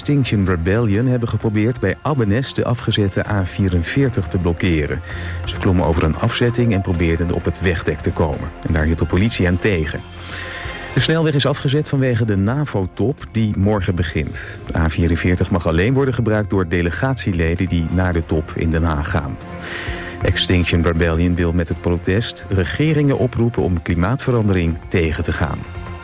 Extinction Rebellion hebben geprobeerd bij Abbenes de afgezette A44 te blokkeren. Ze klommen over een afzetting en probeerden op het wegdek te komen. En daar hield de politie hen tegen. De snelweg is afgezet vanwege de NAVO-top die morgen begint. De A44 mag alleen worden gebruikt door delegatieleden die naar de top in Den Haag gaan. Extinction Rebellion wil met het protest regeringen oproepen om klimaatverandering tegen te gaan.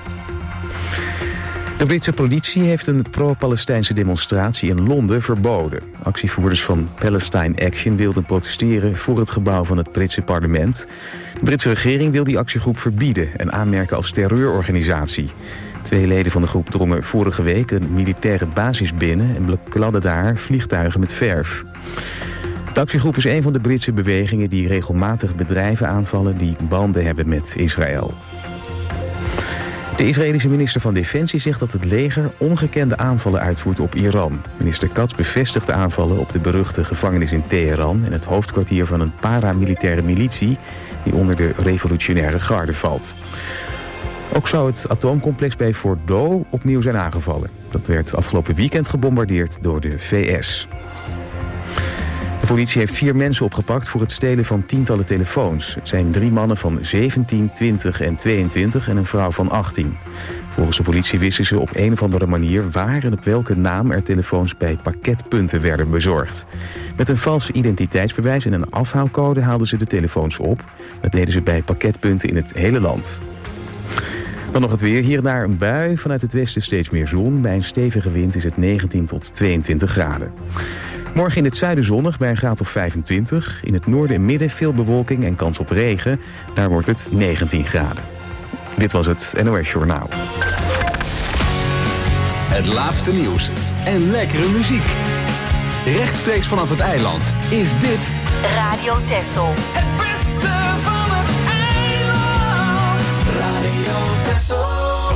De Britse politie heeft een pro-Palestijnse demonstratie in Londen verboden. Actievoerders van Palestine Action wilden protesteren voor het gebouw van het Britse parlement. De Britse regering wil die actiegroep verbieden en aanmerken als terreurorganisatie. 2 leden van de groep drongen vorige week een militaire basis binnen en bekladden daar vliegtuigen met verf. De actiegroep is een van de Britse bewegingen die regelmatig bedrijven aanvallen die banden hebben met Israël. De Israëlische minister van Defensie zegt dat het leger ongekende aanvallen uitvoert op Iran. Minister Katz bevestigt de aanvallen op de beruchte gevangenis in Teheran en het hoofdkwartier van een paramilitaire militie die onder de revolutionaire garde valt. Ook zou het atoomcomplex bij Fordow opnieuw zijn aangevallen. Dat werd afgelopen weekend gebombardeerd door de VS. De politie heeft 4 mensen opgepakt voor het stelen van tientallen telefoons. Het zijn 3 mannen van 17, 20 en 22 en een vrouw van 18. Volgens de politie wisten ze op een of andere manier waar en op welke naam er telefoons bij pakketpunten werden bezorgd. Met een vals identiteitsbewijs en een afhaalcode haalden ze de telefoons op. Dat deden ze bij pakketpunten in het hele land. Dan nog het weer. Hier en daar een bui. Vanuit het westen steeds meer zon. Bij een stevige wind is het 19 tot 22 graden. Morgen in het zuiden zonnig bij een graad of 25. In het noorden en midden veel bewolking en kans op regen. Daar wordt het 19 graden. Dit was het NOS Journaal. Het laatste nieuws en lekkere muziek. Rechtstreeks vanaf het eiland is dit Radio Texel. Het beste van het eiland. Radio Texel.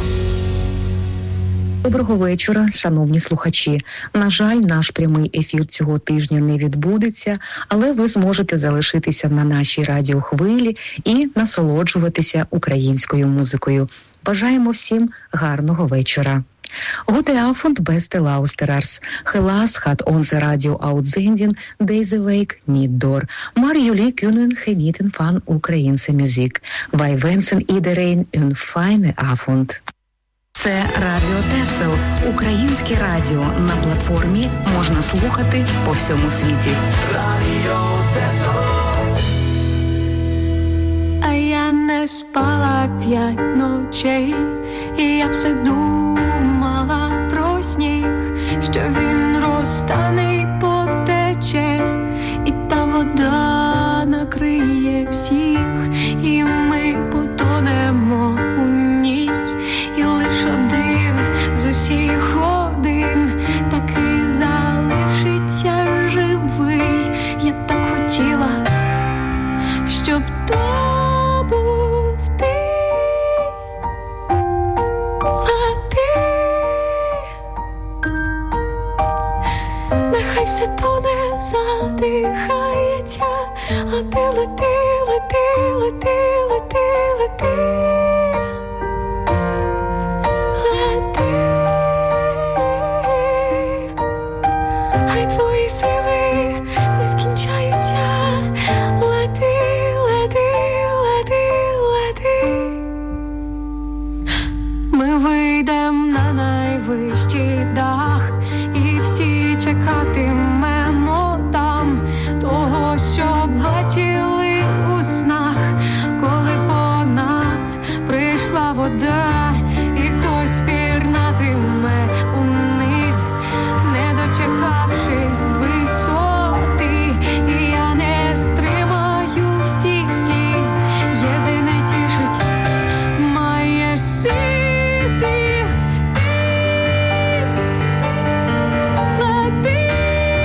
Доброго вечора, шановні слухачі. На жаль, наш прямий ефір цього тижня не відбудеться, але ви зможете залишитися на нашій радіохвилі і насолоджуватися українською музикою. Бажаємо всім гарного вечора. Gute Abend, beste luisteraars. Helaas gaat onze radio-uitzending deze week niet door. Maar jullie kunnen genieten van Oekraïense muziek. Wij wensen iedereen een fijne avond. Це Радіо Тесел, українське радіо. На платформі можна слухати по всьому світі. Radio Texel. А я не спала 5 ночей, і я все думала про сніг, що він розтане й потече, і та вода накриє всіх, і ми потонемо у ній, і лиш один з усіх один таки залишиться живий. Я б так хотіла, щоб то був ти. Лети, нехай все тоне, задихається, а ти лети, лети, лети, лети, лети. Вищий дах, і всі чекатимемо там того, що бачили у снах, коли по нас прийшла вода, і хтось пірнатиме униз, не дочекавшись висоти. І я не стримаю всіх сліз, єдине тішить, маєш жити.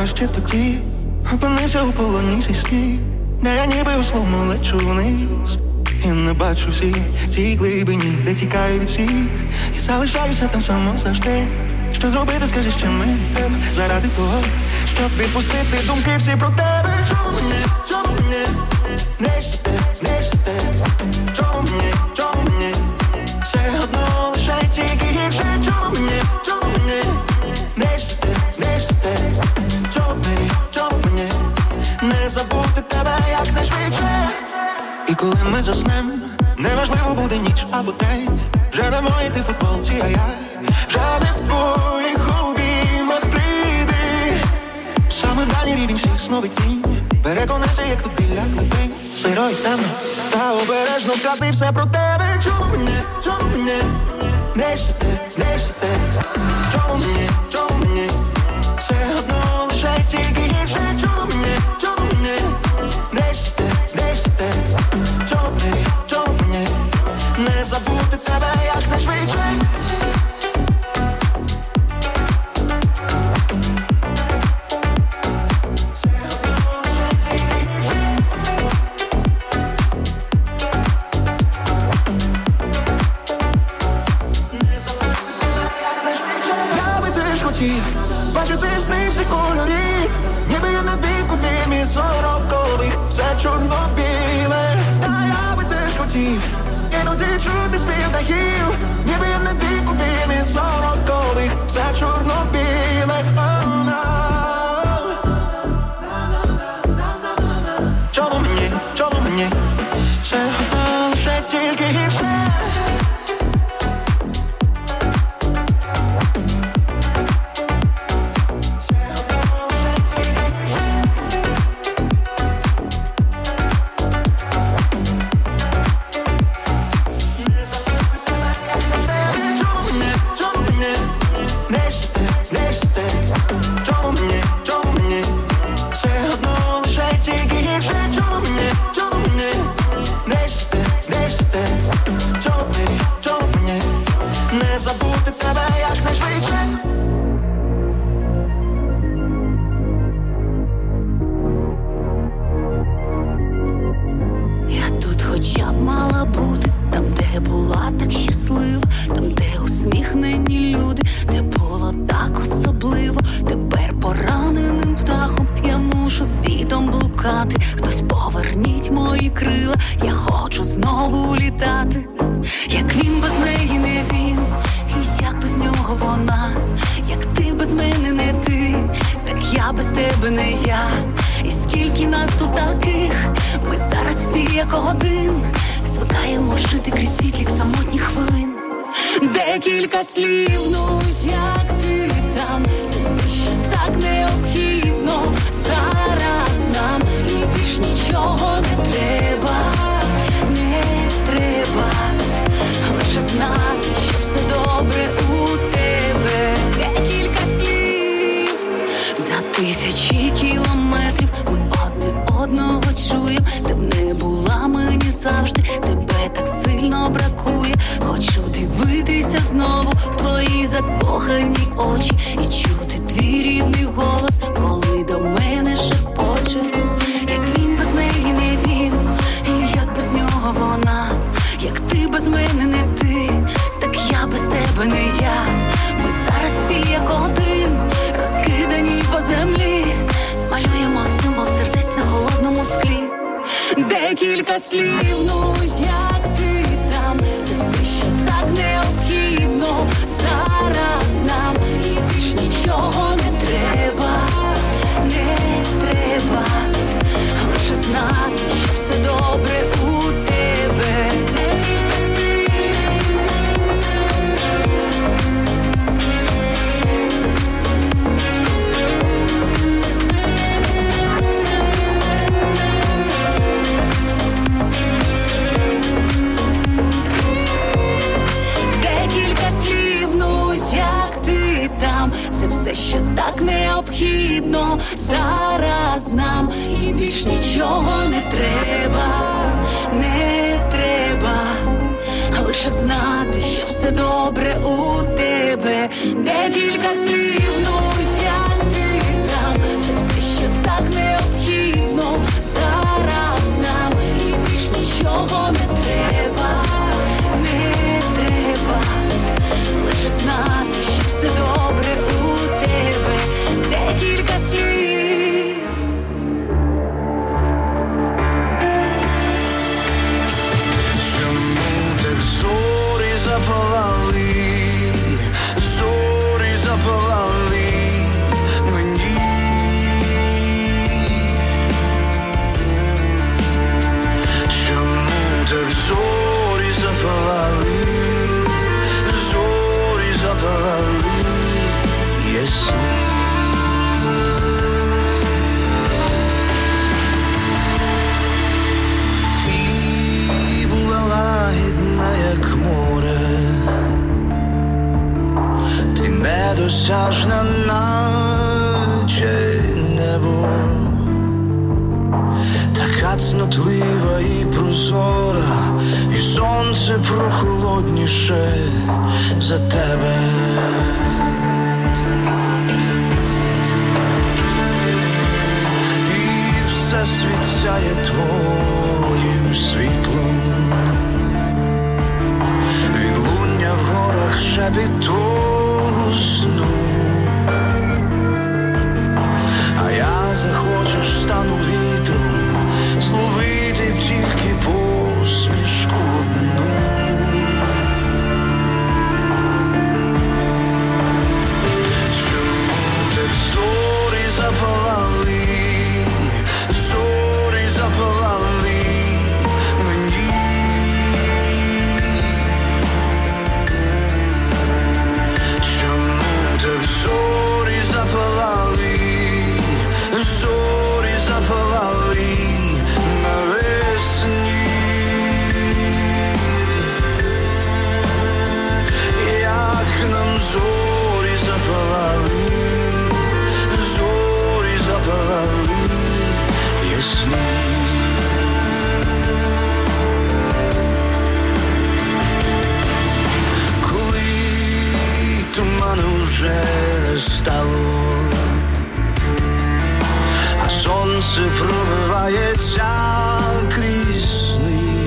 краще тоді. Опинився у полоні зі сні, де я ніби у словно лечу вниз. І не бачу всі ці глибині, де тікаю від всіх. І залишаюся там само завжди. Що зробити, скажи, що мені треба заради того, щоб відпустити думки всі про тебе. Чому мені не щити, не щити? Чому мені все одно лише тільки гірше? Чому мені не щити, не щити? Чому мені не забути тебе якнайшвидше? І коли ми заснем, неважливо буде ніч або день. Вже не в моїй ти футболці, а я вже не в твоїх обіймах. Прийди саме дальній рівень всіх снов і тінь. Переконайся, як тут біля глибин, сиро і темно, та обережно вклади все про тебе. Чому мені не щити, не щити? Чому мені все одно лише тільки гірше? Чому мені не щити, не щити? Чому мені не забути тебе якнайшвидше? Я би теж хотів бачити сни всіх кольорів, ніби я на дику димі сорокових, все чорно-біле. Та я би теж хотів іноді чути спів птахів, ніби я на дику димі сорокових, все чорно-біле. Чому мені все одно лише тільки гірше? Декілька слів, ну як ти там, це все ще так необхідно зараз нам, і більш нічого не треба, не треба, лише знати, що все добре у тебе. Декілька слів, за тисячі кілометрів ми одне одного чуєм, ти б не була мені завжди, тебе так сильно бракує. Хочу дивитися знову в твої закохані очі і чути твій рідний голос, коли до мене шепоче. Як він без неї не він, і як без нього вона, як ти без мене не ти, так я без тебе не я. Ми зараз всі як один, розкидані по землі, малюємо символ сердець на холодному склі. Декілька слів, ну як ти там, це все ще так необхідно зараз нам, і більш нічого не треба, не треба, лише знати, що все добре у тебе. Це все, що так необхідно зараз нам, і більш нічого не треба, не треба, лише знати, що все добре у тебе. Декілька слів, ну як ти там, це недосяжна, наче небо, така цнотлива і прозора, і сонце прохолодніше за тебе. І все світяє твоїм світлом, відлуння в горах шепіт твого сну. А я захочеш, стану вітром, зловити б тільки посмішку одну. Чому так зорі запалали, зорі запалали мені? Чому так зорі запалали, зорі запалали навесні? Як нам зорі запалали, зорі запалали ясні. Коли туману вже не стало, а сонце пробивається крізь сни,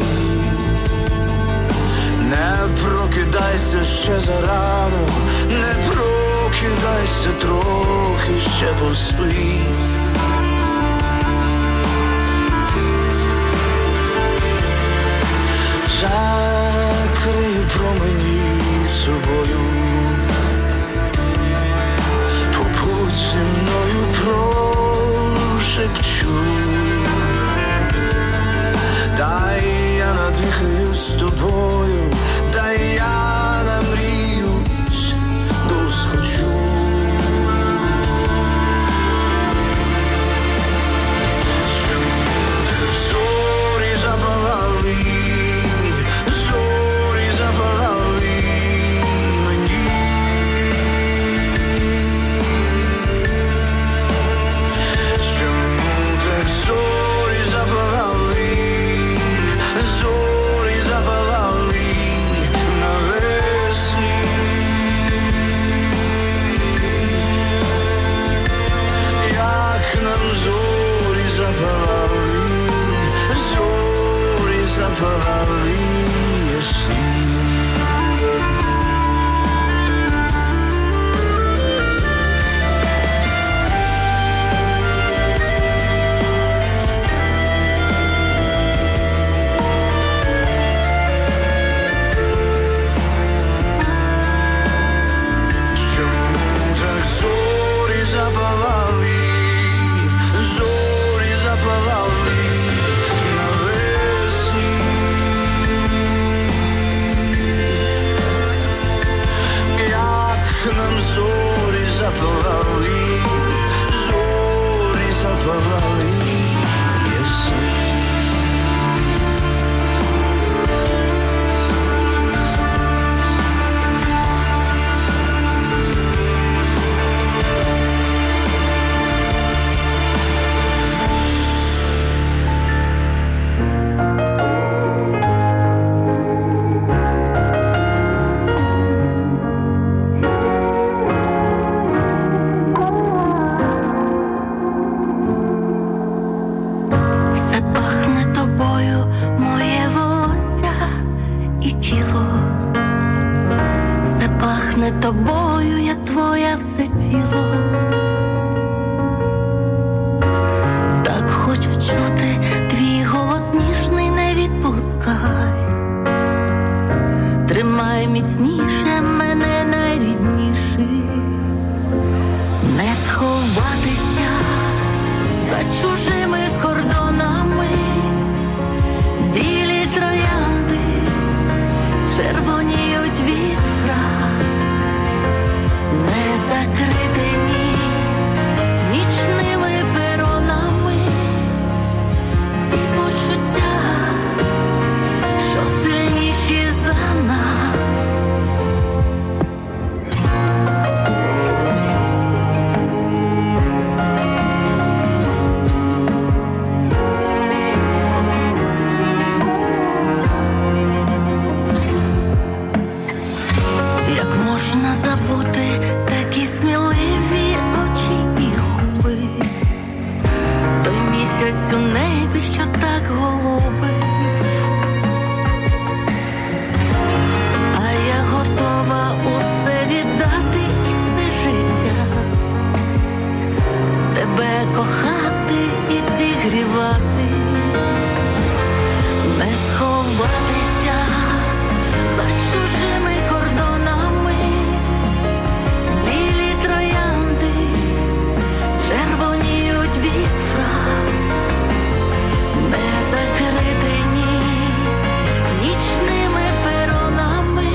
не прокидайся ще зарано, не прокидайся, трохи ще поспи. Закрию промені собою, побудь зі мною, прошепчу. Дай я надихаю з тобою, дай я намріюсь, досхочу. Чому так зорі запалали, зорі запалали мені? Чому так зорі запалали, зорі запалали навесні? Як нам зорі запалали, зорі запалали ясні. Чому так зорі запалали, зорі запалали навесні? Як нам зорі запалали, зорі запалали ясні. Запахне тобою моє волосся і тіло, запахне тобою, я твоя все ціло. Так хочу чути твій голос ніжний, не відпускай. Тримай міцніше мене, найрідніший. Не сховатися за чужими кордонами, білі троянди червоніють від фраз, не закритені нічними перонами. Ці почуття, що сильніші за нас. бути такі сміливі очі і губи, той місяць у небі, що так голубий. А я готова усе віддати і все життя, тебе кохати і зігрівати, не сховатися за чужими кордонами, білі троянди червоніють від фраз, не закритені нічними перонами,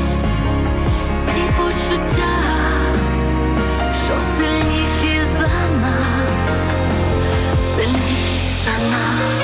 ці почуття, що сильніші за нас, сильніші за нас.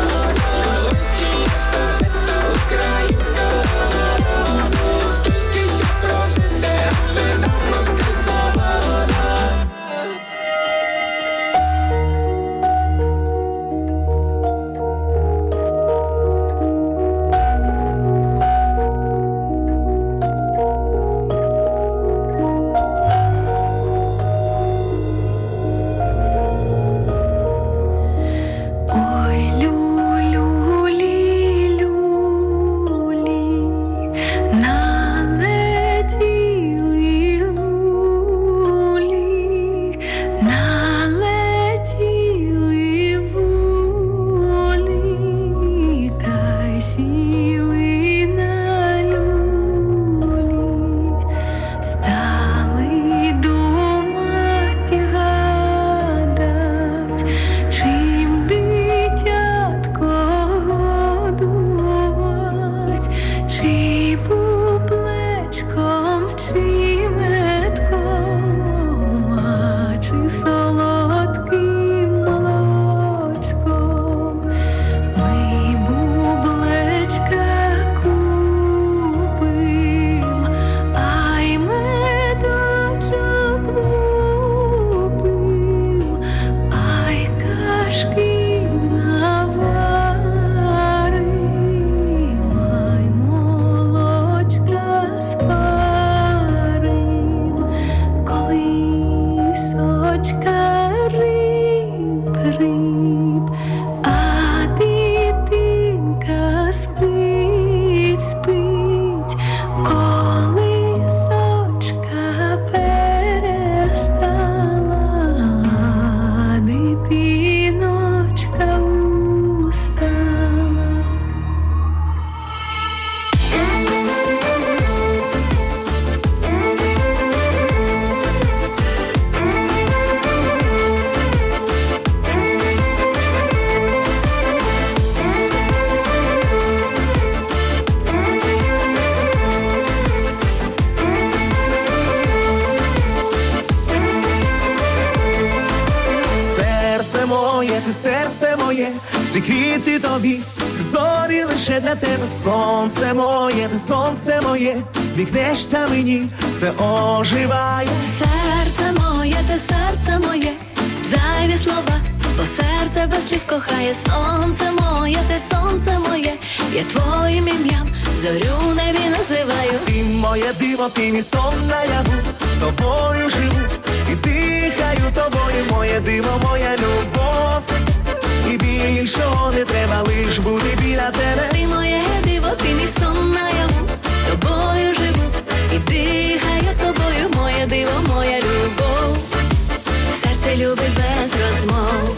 Українська серце моє, всі квіти тобі, всі зорі лише для тебе. Сонце моє, ти сонце моє, сміхнешся мені, все оживає. Серце моє, ти серце моє, зайві слова, бо серце без слів кохає. Сонце моє, ти сонце моє, я твоїм ім'ям зорю в небі називаю. Ти моє диво, ти мій сон наяву, тобою живу і дихаю тобою. Моє диво, моя любов, і більшого не треба, лиш бути біля тебе. Ти моє диво, ти мій сон наяву, тобою живу і дихаю тобою. Моє диво, моя любов, серце любить без розмов.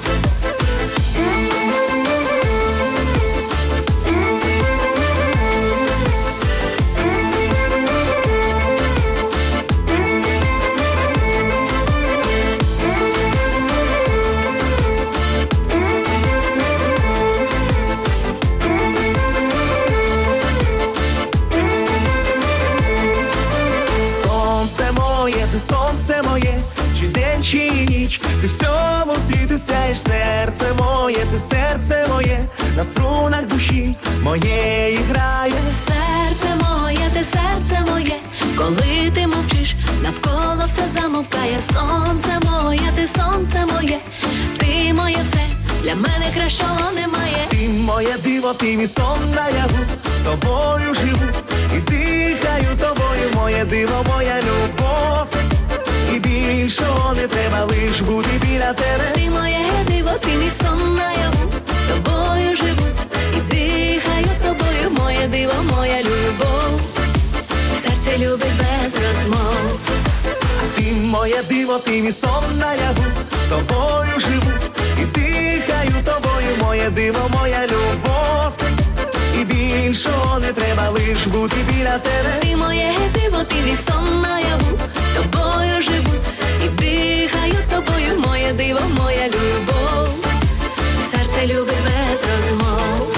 Сонце моє, чи день, чи ніч, ти всьому світу сяєш. Серце моє, ти серце моє, на струнах душі моєї грає. Серце моє, ти серце моє, коли ти мовчиш, навколо все замовкає. Сонце моє, ти сонце моє, ти моє все, для мене кращого немає. Ти моє диво, ти мій сон наяву, тобою живу і дихаю тобою. Моє диво, моя любов, і більшого не треба, лиш бути біля тебе. Ти моє диво, ти мій сон наяву, тобою живу і дихаю тобою. Моє диво, моя любов, серце любить без розмов. Ти моє диво, ти мій сон наяву, тобою живу і дихаю тобою. Моє диво, моя любов, і більшого не треба, лиш бути біля тебе. Ти моє диво, ти мій сон наяву, тобою живу і дихаю тобою. Моє диво, моя любов, серце любить без розмов.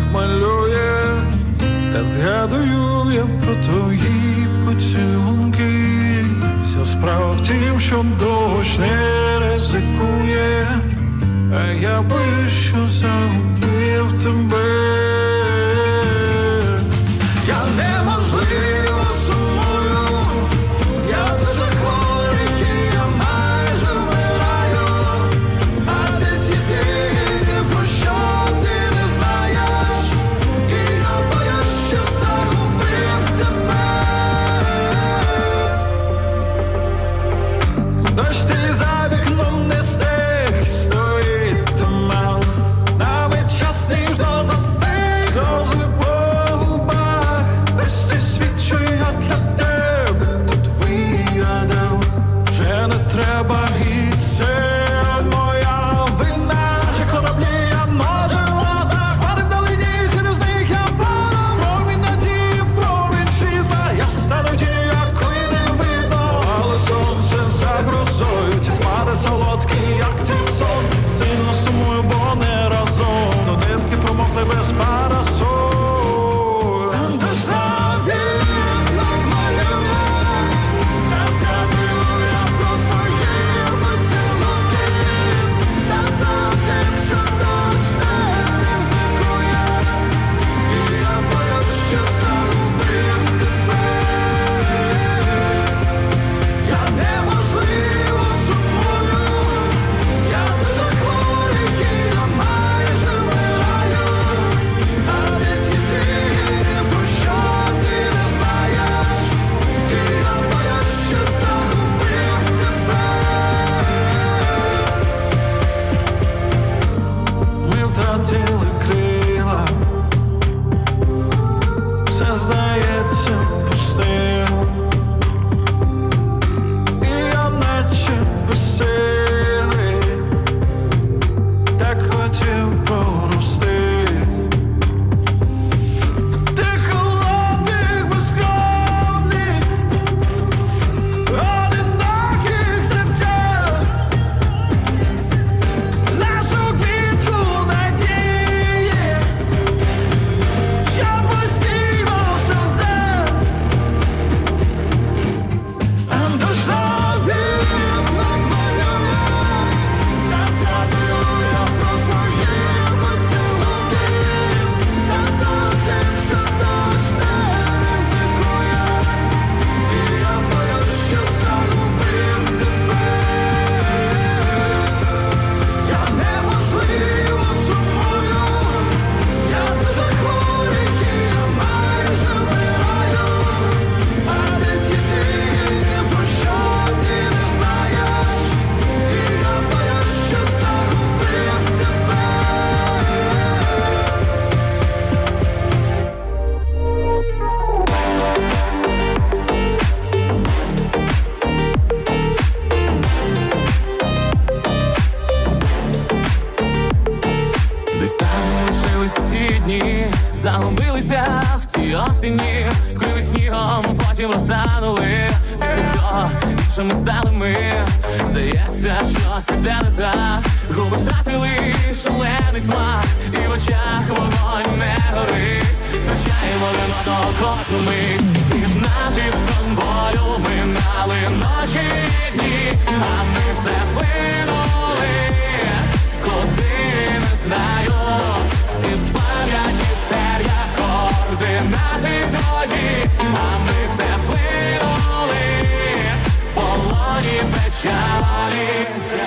малює, та згадую я про твої поцілунки. Вся справа в тім, що дощ не ризикує, а я боюсь, що загубив тебе. Я неможливо сумую, я дуже хворий, і я майже вмираю. А десь єдине, про що ти не знаєш, і я боюсь, що загубив тебе. Дощ ти за вікном не стих, стоїть туман, навіть час ніжно застиг, сльози по губах. Десь цей світ, що я для тебе тут вигадав, вже не треба, і це моя вина. Ще кораблі я може в водах, хмари вдалині, через них я падав. Промінь надії, промінь світла, я стану ті, якої не видно. Але сонце за грозою, ці хмари солодкі, як твій сон. Сильно сумую, бо не разом, до нитки промокли без парасоль. Втратили крила, все здається пустим, і я наче безсилий, так хотів порости. Ти холодних, безкровних, одиноких серцях, нашу квітку надії, що постійно в сльозах. Дождав вікна малює, та згадую я про твої поцілунки. Та справа в тім, що дощ не ризикує, і я боюсь, що загубив тебе. Я неможливо сумую, я дуже хворий, і я майже вмираю. А десь єдине, про що ти не знаєш, і я боюсь, що загубив тебе. Десь там лишились ті дні, загубилися в тій осені, вкрили снігом, потім розтанули. Після цього іншими стали ми. Здається, щось іде не так. Губи втратили шалений смак, і в очах вогонь не горить. Втрачаємо один одного кожну мить. Під натиском болю минали ночі і дні, а ми все плинули, куди не знаю. Із пам'яті стеря координати твої, а ми все плинули в полоні печалі.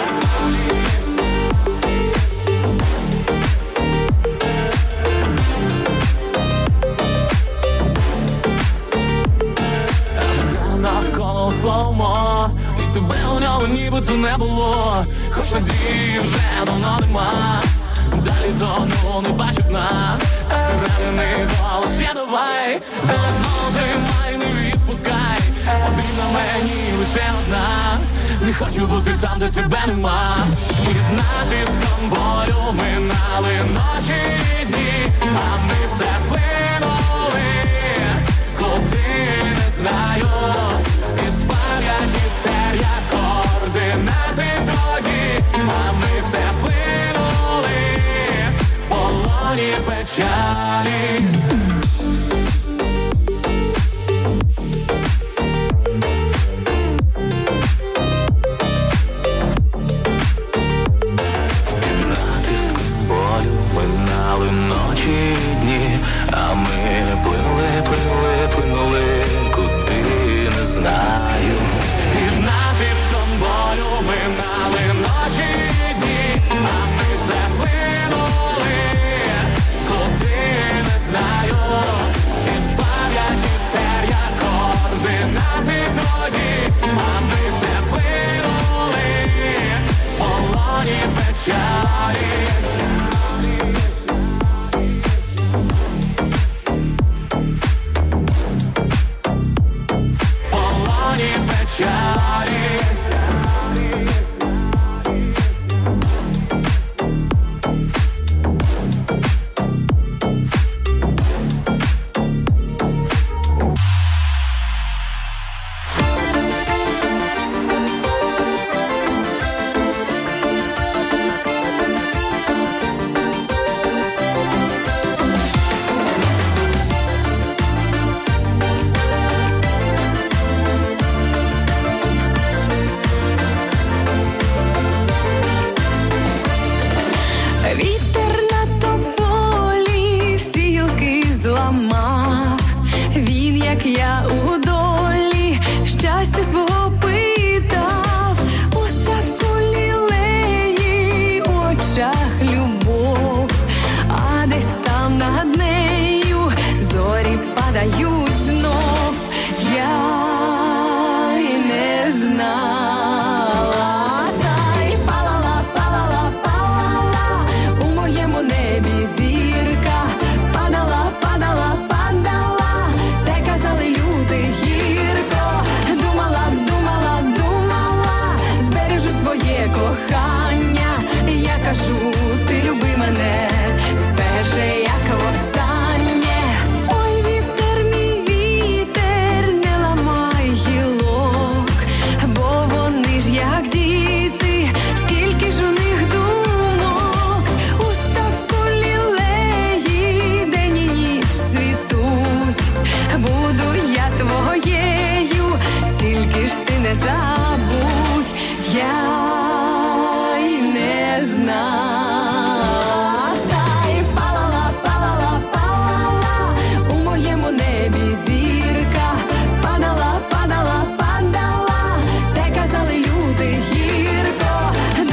Життя навколо слоумо, і тебе у ньому нібито не було. Хоч надії вже давно нема, далі тону не бачу дна. Середини голос ще давай, знову тримай, не відпускай. Потрібна мені лише одна, не хочу бути там, де тебе нема. Під натиском болю минали ночі і дні, а ми все плинули, куди не знаю. Із пам'яті стеря координати твої, а ми все плинули в полоні печалі. печалі. Минали ночі і дні, а ми плинули, куди не знаю. Під натиском болю минали ночі і дні, а ми все плинули, куди не знаю. Із пам'яті стер координати тоді, а ми все плинули, в полоні печалі. Вітер на тополі всі гілки зламав. Він, як я у долі, щастя свого питав. У ставку лілеї, у очах любов, а десь там над нею зорі падають знов. Я й не знала, та й палала у моєму небі зірка. Падала, те казали люди гірко. Думала, збережу своє кохання. Я кажу, ти люби мене вперше, як востаннє. Ой, вітер, мій вітер, не ламай гілок, бо вони ж як діти, скільки ж у них думок. У ставку лілеї день і ніч цвітуть. Буду я твоєю, тільки ж ти не забудь. Я й не знала, та й палала у моєму небі зірка. Падала, те казали люди гірко.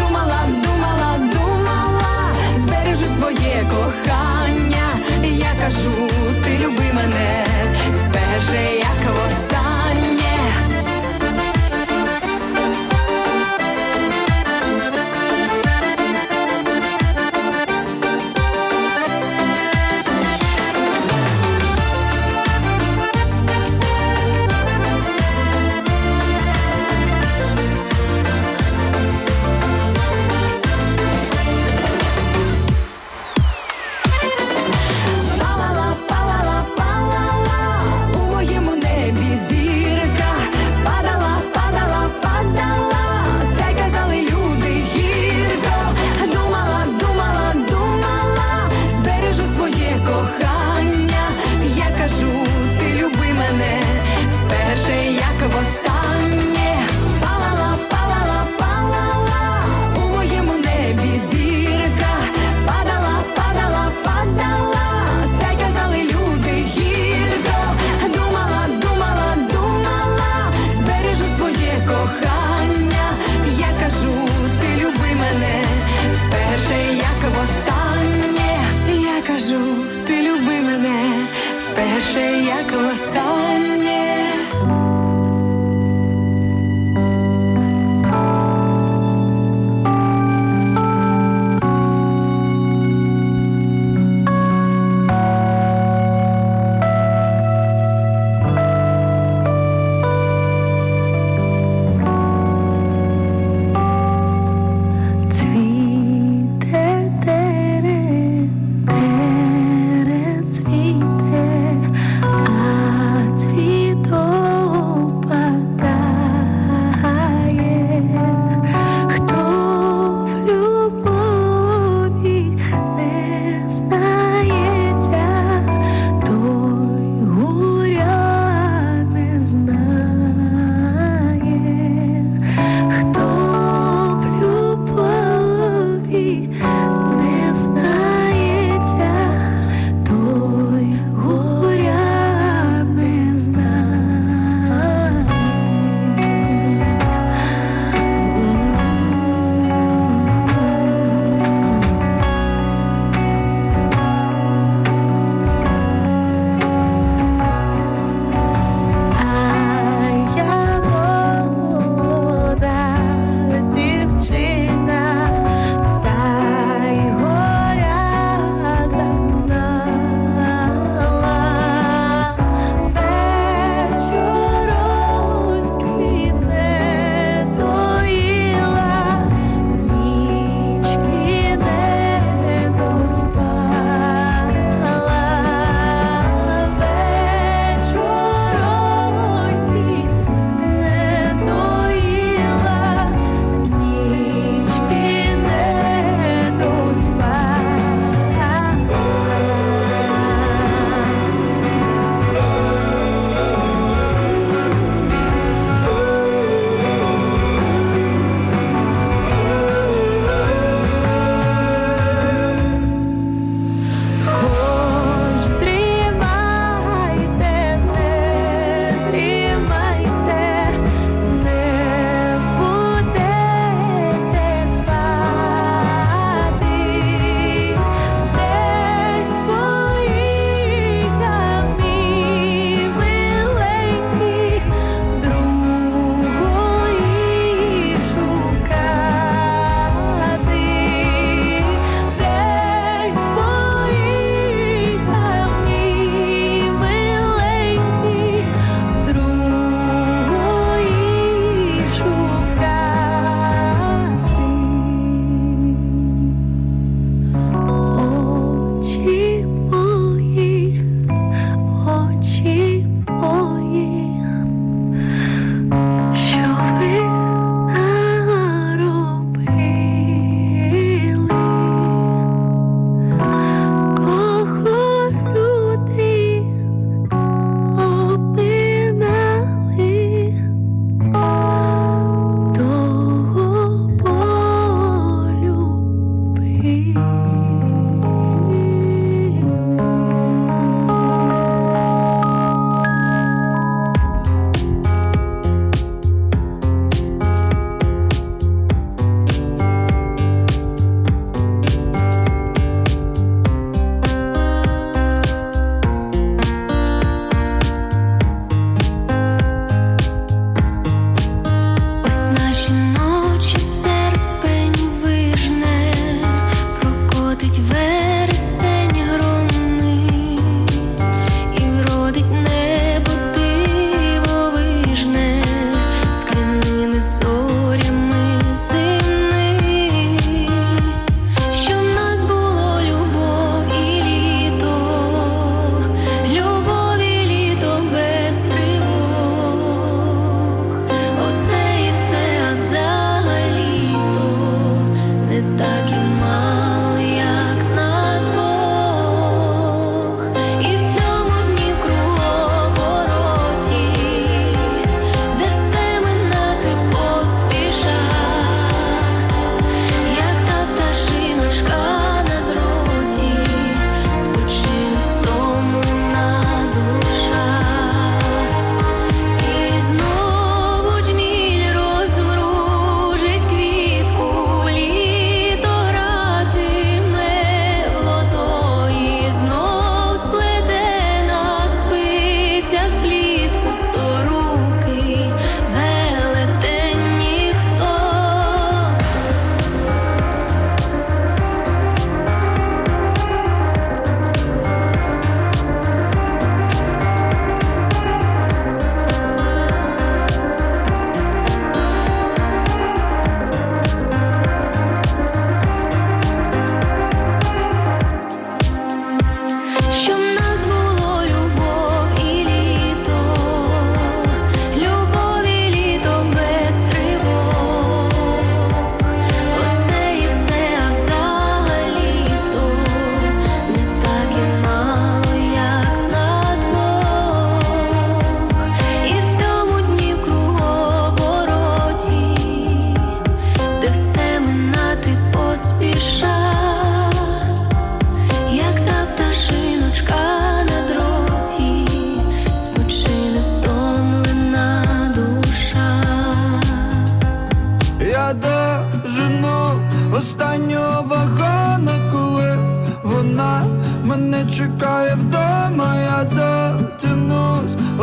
Думала, збережу своє кохання. Я кажу, ти люби мене вперше, як востаннє. Перше, як востаннє. Цвіте, а цвіте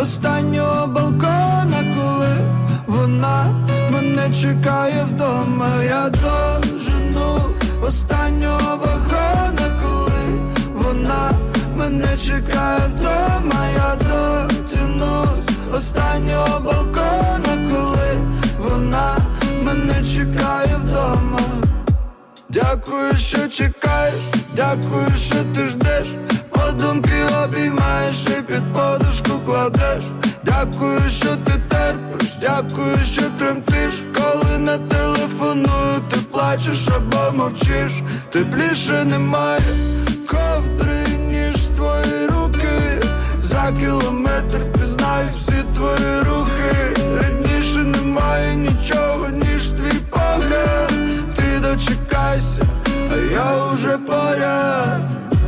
останнього балкона, коли вона мене чекає вдома. Я дожену останнього вагона, коли вона мене чекає вдома. Я дотянусь останнього балкона, коли вона мене чекає вдома. Дякую, що чекаєш, дякую, що ти ждеш, подумки обіймаєш і під подушку кладеш. Дякую, що ти терпиш, дякую, що тремтиш, коли не телефоную, ти плачеш або мовчиш. Тепліше немає ковдри, ніж твої руки. За кілометр впізнаю всі твої рухи. Рідніше немає нічого, ніж твій погляд. Ти дочекайся, а я уже поряд.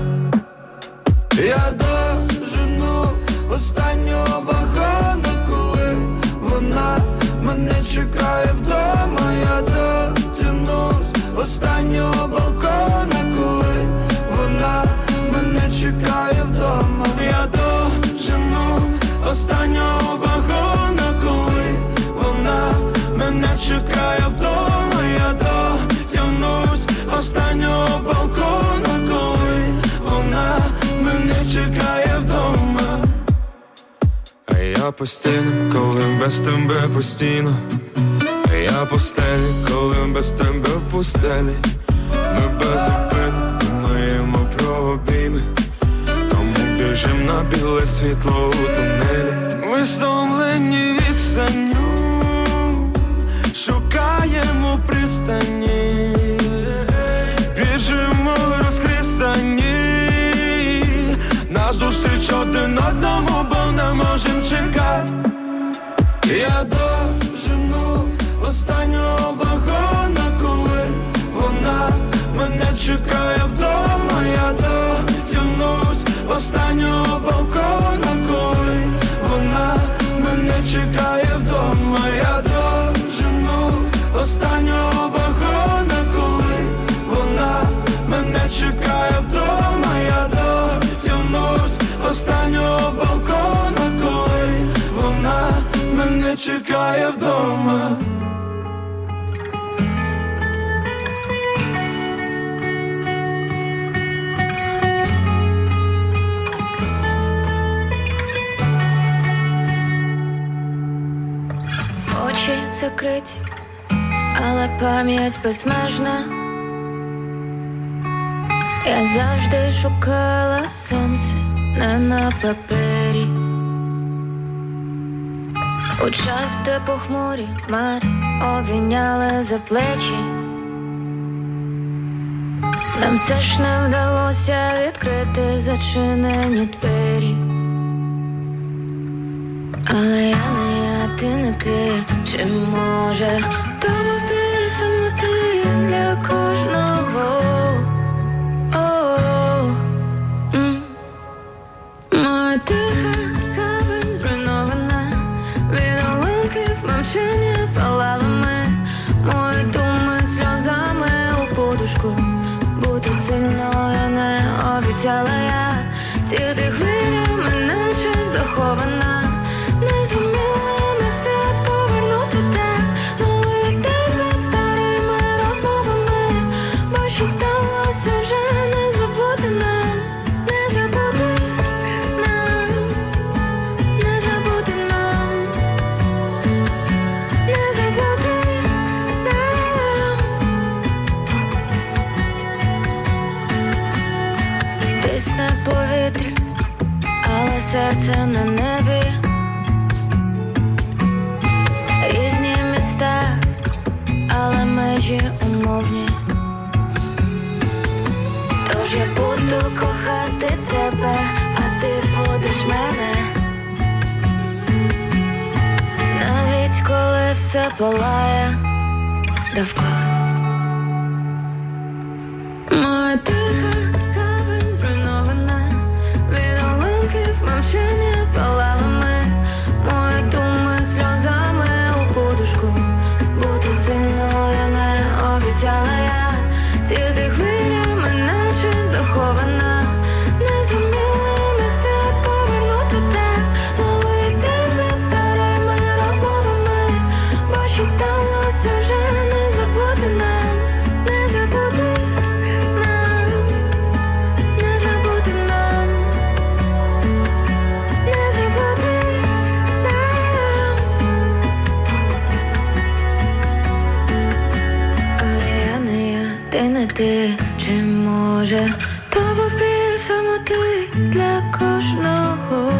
Я дожену останнього вагона, коли вона мене чекає вдома. Я дотянусь останнього балкона, коли вона мене чекає вдома. Я дожену останнього вагона, коли вона мене чекає вдома. Я дотягнусь останнього балкона, коли вона мене чекає вдома. А я постійно, коли без тебе постійно. А я по стелі, коли без тебе в пустелі. Ми безупинно думаємо про обійми, тому біжим на біле світло у тунелі. Ми стомлені відстанню, шукаємо пристані, біжимо розхристані, назустріч один одному, бо не можем чекати. Я дожену останнього вагона, коли вона мене чекає вдома. Я дотягнусь останнього балкона, коли вона мене чекає вдома. Я дожену останнього вагона, коли вона мене чекає вдома. Я дотягнусь останнього балкона, коли вона мене чекає вдома. Очі закриті, але пам'ять безмежна. Я завжди шукала сонце не на папері. У час, де похмурі хмари обійняли за плечі, нам все ж не вдалося відкрити зачинені двері. Але я не я, ти не ти, чи може то був біль самоти для кожного. Моя тиха гавань зруйнована, від уламків мовчання палали ми. Мої думи сльозами у подушку, бути сильною не обіцяла я. Тільки хвилями наче захована, не зуміла ми все повернути так. Новий день за старими розмовами, бо що сталося вже не забути нам. Не забути нам, не забути нам, не забути нам. Пісня повітря, але серце на небі. Різні міста, але межі умовні. Тож я буду кохати тебе, а ти будеш мене. Навіть коли все палає довкола. Моя тиха гавань зруйнована, від уламків мовчання палали ми. Мої думи сльозами у подушку, бути сильною не обіцяла я. Тільки хвилями наче захована, не зуміли ми все повернути так. Новий день ти, чи може то був біль самоти для кожного.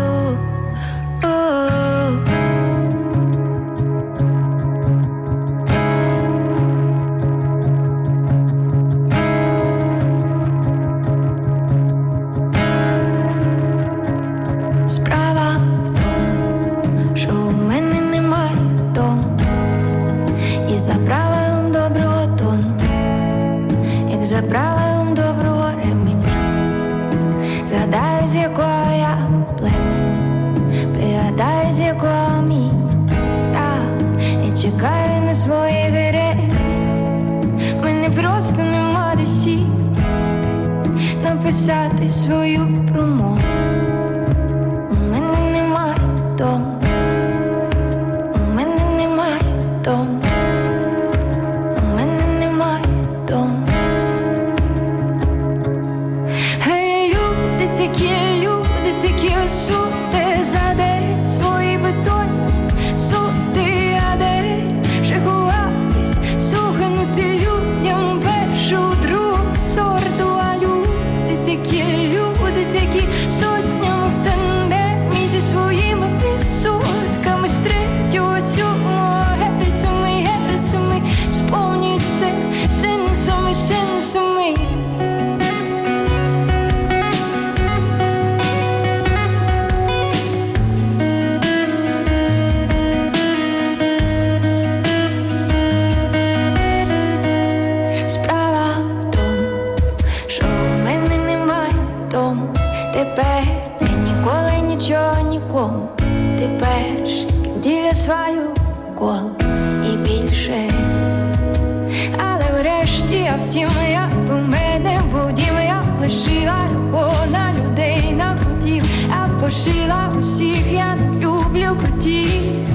За правилом доброго ременя, згадаю, з якого я племені, пригадаю, з якого міста, і чекаю на свої героїв. Мене просто нема де сісти, написати свою промову. У мене немає дому, у мене немає дому, у мене немає дому. Люди такі сути, за день свої бетонні сути, а де ще ховатись, сухнути людям першу, другу сорту, а люди такі сотнями в тандемі зі своїми відсотками, з третього, сьомого герцами сповнюють все сенсами. Тепер я ніколи нічого нікому, ти перший діля свою коло і більше. Але врешті, а втім, я по мене будім, я лишила його на людей, на котів, а пошила усіх, я не люблю котів.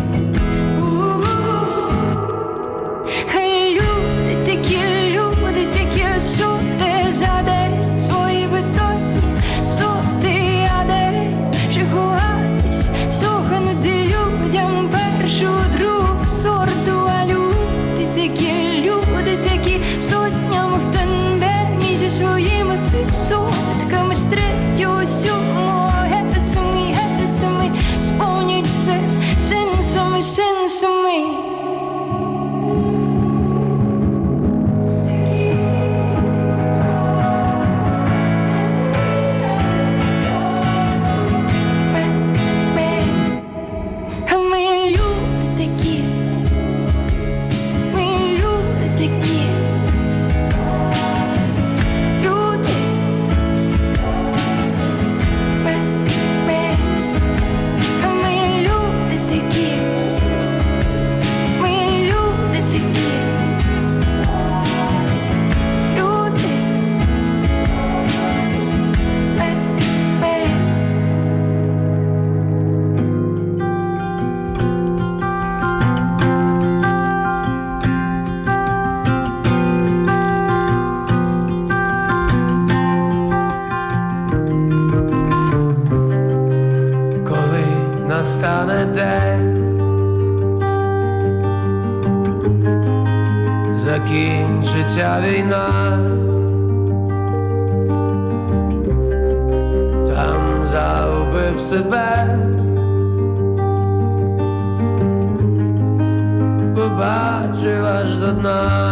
Хай люди такі сути, за день свої бетонні сути, а де ще ховатись, сухнути людям першу, другу сорту, а люди такі сотнями в тандемі зі своїми відсотками, з третього, сьомого герцами сповнюють все сенсами. настане день, закінчиться війна, там загубив себе, побачив аж до дна.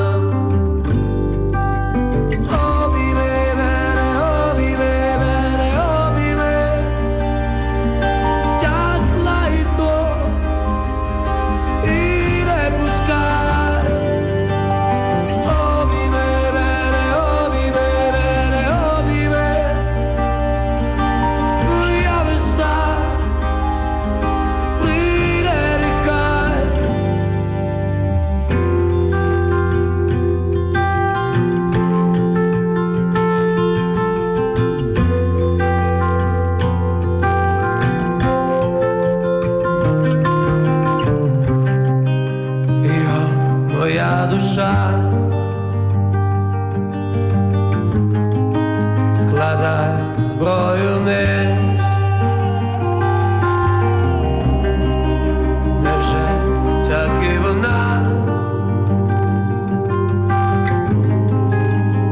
Моя душа складай зброю вниз, невже так і вона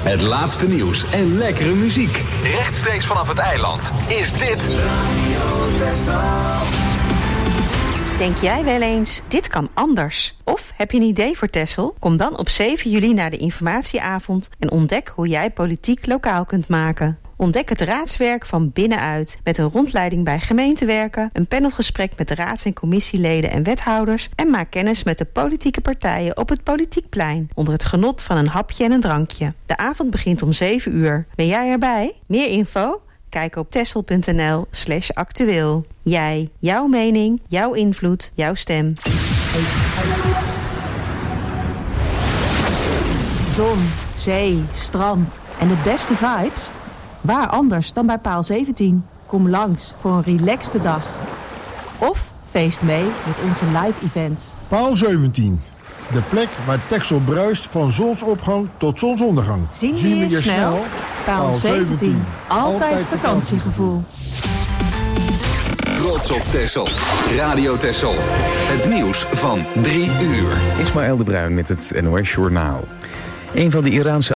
Het laatste nieuws en lekkere muziek. Rechtstreeks vanaf het eiland is dit Radio Texel. Denk jij wel eens, dit kan anders? Of heb je een idee voor Texel? Kom dan op 7 juli naar de informatieavond en ontdek hoe jij politiek lokaal kunt maken. Ontdek het raadswerk van binnenuit met een rondleiding bij gemeentewerken, een panelgesprek met de raads- en commissieleden en wethouders en maak kennis met de politieke partijen op het Politiekplein onder het genot van een hapje en een drankje. De avond begint om 7 uur. Ben jij erbij? Meer info? Kijk op texel.nl/actueel. Jij, jouw mening, jouw invloed, jouw stem. Zon, zee, strand en de beste vibes? Waar anders dan bij Paal 17? Kom langs voor een relaxte dag. Of feest mee met onze live events. Paal 17. De plek waar Texel bruist van zonsopgang tot zonsondergang. Zien we je snel? Paal 17. Altijd vakantiegevoel. Trots op Texel. Radio Texel. Het nieuws van 3 uur. Ismaël de Bruin met het NOS Journaal. Een van de Iraanse